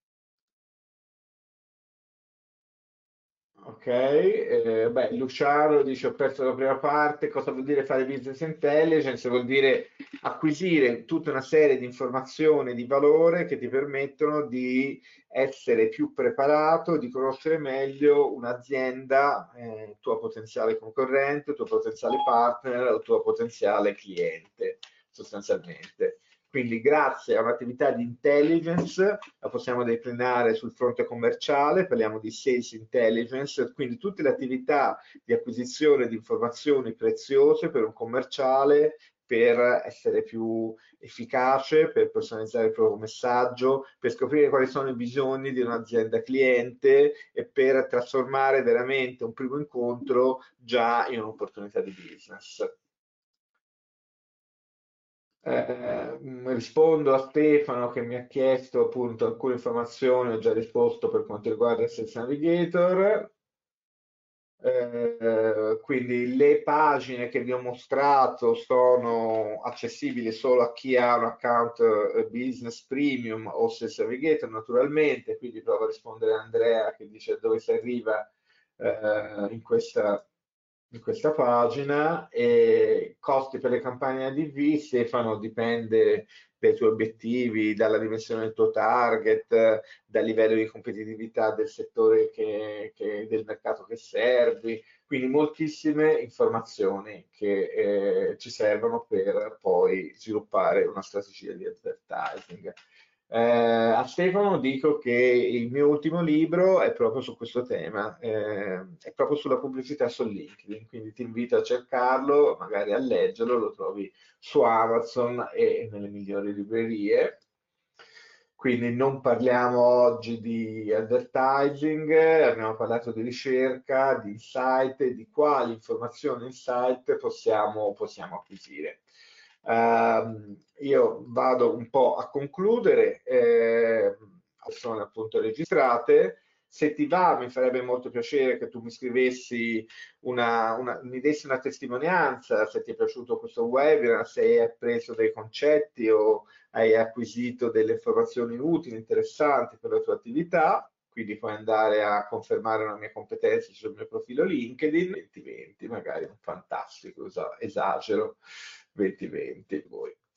Ok, eh, beh, Luciano dice ho perso la prima parte, cosa vuol dire fare business intelligence? Vuol dire acquisire tutta una serie di informazioni di valore che ti permettono di essere più preparato, di conoscere meglio un'azienda, eh, il tuo potenziale concorrente, il tuo potenziale partner, o il tuo potenziale cliente, sostanzialmente. Quindi grazie a un'attività di intelligence la possiamo declinare sul fronte commerciale, parliamo di sales intelligence, quindi tutte le attività di acquisizione di informazioni preziose per un commerciale per essere più efficace, per personalizzare il proprio messaggio, per scoprire quali sono i bisogni di un'azienda cliente e per trasformare veramente un primo incontro già in un'opportunità di business. Eh, mh, rispondo a Stefano che mi ha chiesto appunto alcune informazioni, ho già risposto per quanto riguarda il Sales Navigator. Eh, quindi le pagine che vi ho mostrato sono accessibili solo a chi ha un account eh, Business Premium o Sales Navigator, naturalmente. Quindi provo a rispondere a Andrea che dice dove si arriva eh, in questa, in questa pagina. E costi per le campagne A D V, Stefano, dipende dai tuoi obiettivi, dalla dimensione del tuo target, eh, dal livello di competitività del settore che, che- del mercato che servi. Quindi moltissime informazioni che eh, ci servono per poi sviluppare una strategia di advertising. Eh, a Stefano dico che il mio ultimo libro è proprio su questo tema, eh, è proprio sulla pubblicità su LinkedIn, quindi ti invito a cercarlo, magari a leggerlo, lo trovi su Amazon e nelle migliori librerie. Quindi non parliamo oggi di advertising, abbiamo parlato di ricerca, di insight e di quali informazioni e insight possiamo, possiamo acquisire. Ehm, io vado un po' a concludere, eh, sono appunto registrate. Se ti va, mi farebbe molto piacere che tu mi scrivessi una, una- mi dessi una testimonianza se ti è piaciuto questo webinar, se hai appreso dei concetti o hai acquisito delle informazioni utili, interessanti per la tua attività. Quindi puoi andare a confermare una mia competenza sul mio profilo LinkedIn, venti venti, magari un fantastico, esagero, venti venti voi.